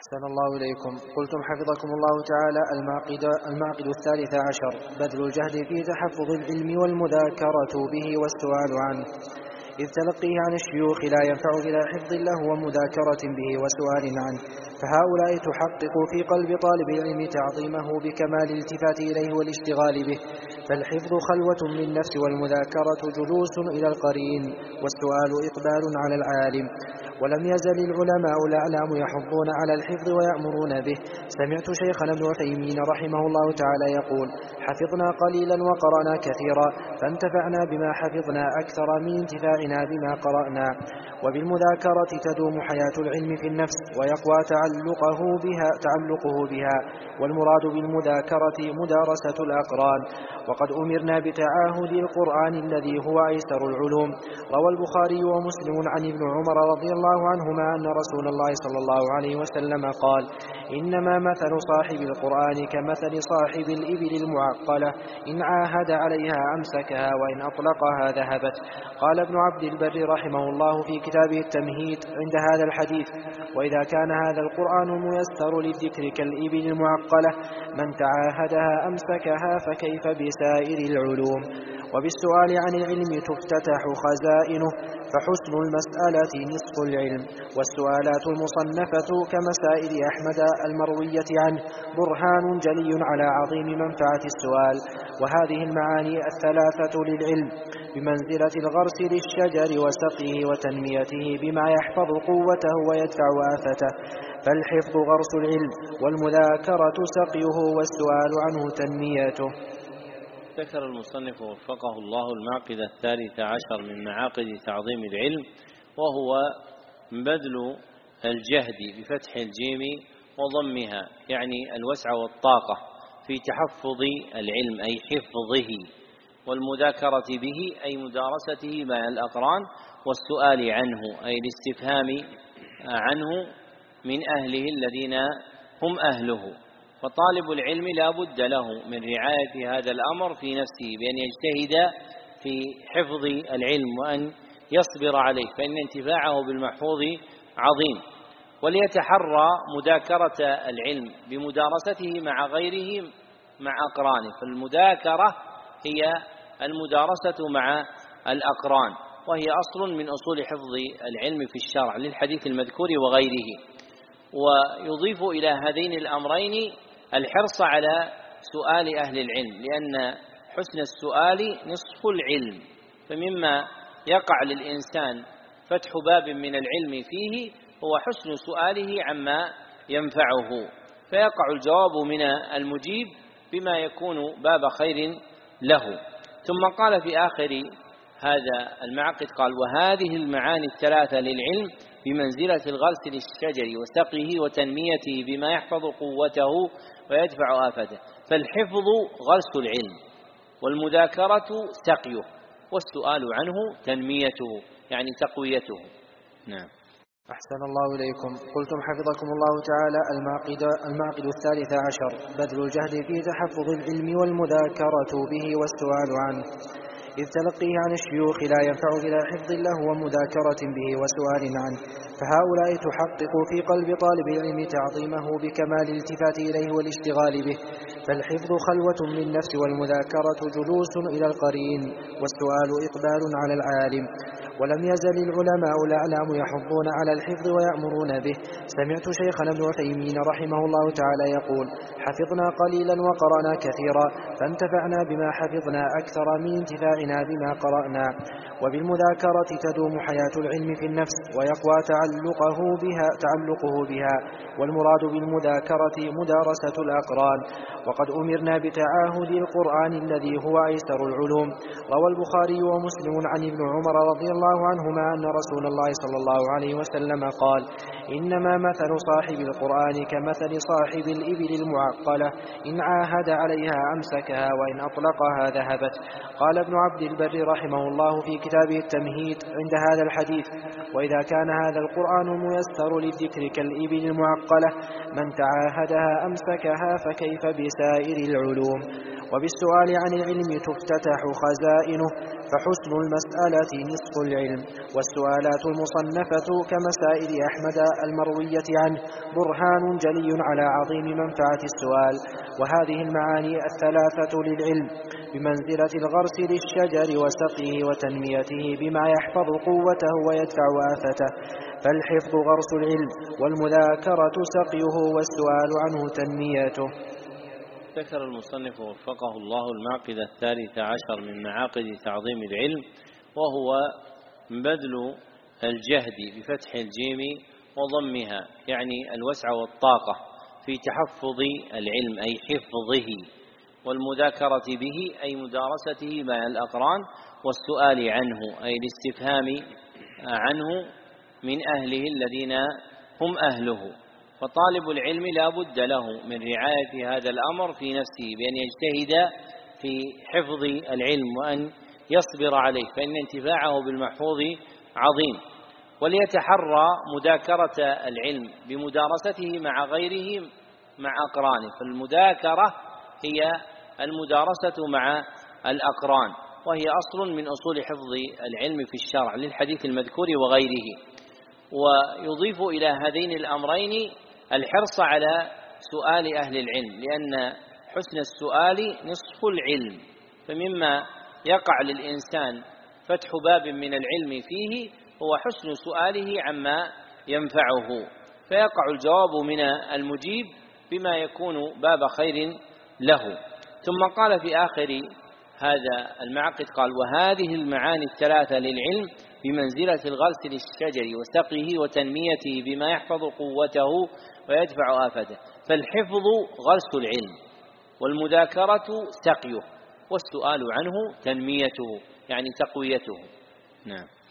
أحسن الله إليكم. قلتم حفظكم الله تعالى: المعقد 13 بذل الجهد في تحفظ العلم والمذاكرة به والسؤال عنه، إذ تلقيه عن الشيوخ لا ينفع بلا حفظ له ومذاكرة به وسؤال عنه، فهؤلاء تحقق في قلب طالب العلم تعظيمه بكمال الالتفات إليه والاشتغال به، فالحفظ خلوة للنفس والمذاكرة جلوس إلى القرين والسؤال إقبال على العالم. ولم يزل العلماء الأعلام يحضون على الحفظ ويأمرون به. سمعت شيخنا ابن عثيمين رحمه الله تعالى يقول: حفظنا قليلا وقرأنا كثيرا، فانتفعنا بما حفظنا أكثر من انتفاعنا بما قرأنا. وبالمذاكرة تدوم حياة العلم في النفس ويقوى تعلقه بها، والمراد بالمذاكرة مدارسة الأقران. وقد أمرنا بتعاهد القرآن الذي هو أيسر العلوم. روى البخاري ومسلم عن ابن عمر رضي الله عنهما أن رسول الله صلى الله عليه وسلم قال: إنما مثل صاحب القرآن كمثل صاحب الإبل المعقلة، إن عاهد عليها أمسكها وإن أطلقها ذهبت. قال ابن عبد البر رحمه الله في كتابه التمهيد عند هذا الحديث: وإذا كان هذا القرآن ميسر للذكر كالإبل المعقلة، من تعاهدها أمسكها، فكيف بسائر العلوم؟ وبالسؤال عن العلم تفتتح خزائنه، فحسن المسألة نصف العلم. والسؤالات المصنفة كمسائل أحمد المروية عنه برهان جلي على عظيم منفعة السؤال. وهذه المعاني الثلاثة للعلم بمنزلة الغرس للشجر وسقيه وتنميته بما يحفظ قوته ويدفع آفته. فالحفظ غرس العلم، والمذاكرة سقيه، والسؤال عنه تنميته. ذكر المصنف وفقه الله المعقد 13 من معاقد تعظيم العلم، وهو بذل الجهد بفتح الجيم وضمها، يعني الوسع والطاقة في تحفظ العلم أي حفظه، والمذاكرة به أي مدارسته مع الأقران، والسؤال عنه أي الاستفهام عنه من أهله الذين هم أهله. فطالب العلم لا بد له من رعاية هذا الأمر في نفسه بأن يجتهد في حفظ العلم وأن يصبر عليه، فإن انتفاعه بالمحفوظ عظيم. وليتحرى مذاكرة العلم بمدارسته مع غيره مع أقرانه، فالمذاكرة هي المدارسة مع الأقران، وهي أصل من أصول حفظ العلم في الشرع للحديث المذكور وغيره. ويضيف إلى هذين الأمرين الحرص على سؤال أهل العلم، لأن حسن السؤال نصف العلم. فمما يقع للإنسان فتح باب من العلم فيه هو حسن سؤاله عما ينفعه، فيقع الجواب من المجيب بما يكون باب خير له. ثم قال في آخر هذا المعقد قال: وهذه المعاني الثلاثة للعلم بمنزلة الغرس للشجر وسقيه وتنميته بما يحفظ قوته ويدفع آفته. فالحفظ غرس العلم، والمذاكرة سقيه، والسؤال عنه تنميته يعني تقويته. نعم. أحسن الله إليكم. قلتم حفظكم الله تعالى: المعقد 13 بذل الجهد في تحفظ العلم والمذاكرة به والسؤال عنه، إذ تلقيه عن الشيوخ لا ينفع بلا حفظ له ومذاكرة به وسؤال عنه، فهؤلاء تحقق في قلب طالب العلم تعظيمه بكمال الالتفات إليه والاشتغال به، فالحفظ خلوة للنفس والمذاكرة جلوس إلى القرين والسؤال إقبال على العالم. ولم يزل العلماء الأعلام يحضون على الحفظ ويأمرون به. سمعت شيخنا ابن عثيمين رحمه الله تعالى يقول: حفظنا قليلا وقرأنا كثيرا، فانتفعنا بما حفظنا أكثر من انتفاعنا بما قرأنا. وبالمذاكرة تدوم حياة العلم في النفس ويقوى تعلقه بها، والمراد بالمذاكرة مدارسة الأقران. وقد أمرنا بتعاهد القرآن الذي هو أيسر العلوم. روى البخاري ومسلم عن ابن عمر رضي الله عنهما أن رسول الله صلى الله عليه وسلم قال: إنما مثل صاحب القرآن كمثل صاحب الإبل المعقلة، إن عاهد عليها أمسكها وإن أطلقها ذهبت. قال ابن عبد البر رحمه الله في كتابه التمهيد عند هذا الحديث: وإذا كان هذا القرآن ميسر للذكر كالإبل المعقلة، من تعاهدها أمسكها، فكيف بسائر العلوم؟ وبالسؤال عن العلم تفتتح خزائنه، فحسن المسألة نصف العلم. والسؤالات المصنفة كمسائل أحمد المروية عنه برهان جلي على عظيم منفعة السؤال. وهذه المعاني الثلاثة للعلم بمنزلة الغرس للشجر وسقيه وتنميته بما يحفظ قوته ويدفع آفته. فالحفظ غرس العلم، والمذاكرة سقيه، والسؤال عنه تنميته. ذكر المصنف وفقه الله المعقد 13 من معاقد تعظيم العلم، وهو بذل الجهد بفتح الجيم وضمها، يعني الوسع والطاقة في تحفظ العلم أي حفظه، والمذاكرة به أي مدارسته مع الأقران، والسؤال عنه أي الاستفهام عنه من أهله الذين هم أهله. فطالب العلم لا بد له من رعاية هذا الأمر في نفسه بأن يجتهد في حفظ العلم وأن يصبر عليه، فإن انتفاعه بالمحفوظ عظيم. وليتحرى مذاكرة العلم بمدارسته مع غيره مع أقرانه، فالمذاكرة هي المدارسة مع الأقران، وهي أصل من أصول حفظ العلم في الشرع للحديث المذكور وغيره. ويضيف إلى هذين الأمرين الحرص على سؤال أهل العلم، لأن حسن السؤال نصف العلم. فمما يقع للإنسان فتح باب من العلم فيه هو حسن سؤاله عما ينفعه، فيقع الجواب من المجيب بما يكون باب خير له. ثم قال في آخر هذا المعقد قال: وهذه المعاني الثلاثة للعلم بمنزلة الغرس للشجر وسقيه وتنميته بما يحفظ قوته ويدفع آفته. فالحفظ غرس العلم، والمذاكرة سقيه، والسؤال عنه تنميته يعني تقويته. نعم.